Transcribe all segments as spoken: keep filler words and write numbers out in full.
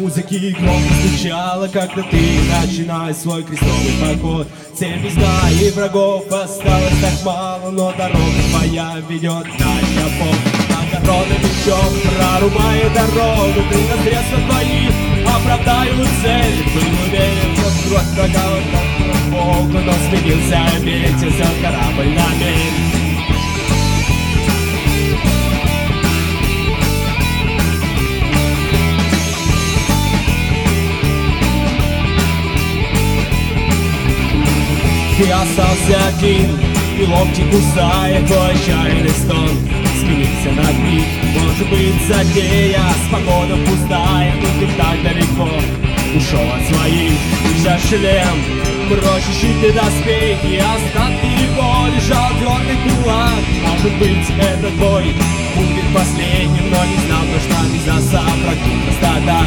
музыки громко стучала, когда ты начинаешь свой крестовый поход. Цель близка и врагов осталось так мало, но дорога твоя ведет на Япон. Огородным мечом прорубая дорогу, ты на средства твои оправдают цель. Был уверен, что кровь врага вот Богу, но сменился ветер, взял корабль на мель. Ты остался один, и локти кусая твой отчаянный стон. Сменился на миг, может быть, затея с погода пустая, но ты так далеко ушел от своих. Лежа шлем, бросишь щиты доспехи, остатки его лежал твердый кулак. Может быть, этот бой будет последним, но не знал, что нельзя сопротивляться стада.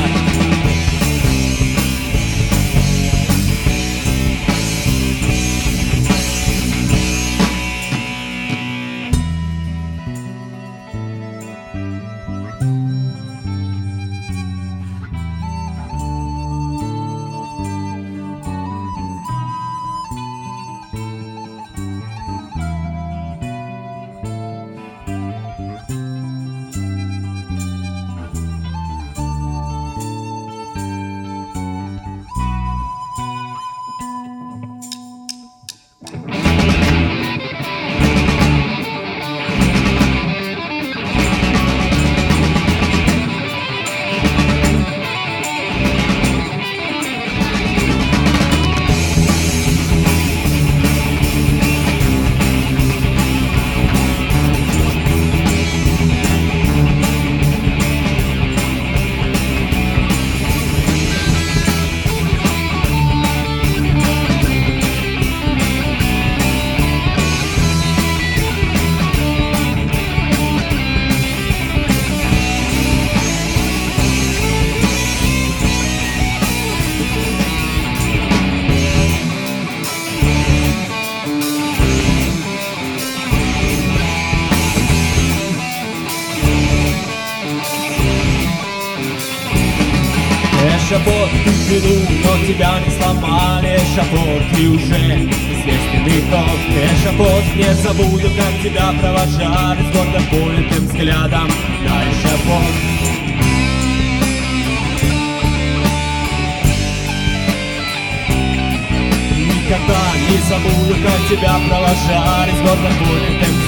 Эшафот ты вину, но тебя не сломали. Эшафот ты уже известный ток. Эшафот не забуду, как тебя провожали с гордо поднятым взглядом на эшафот. Никогда не забуду, как тебя провожали с гордо поднятым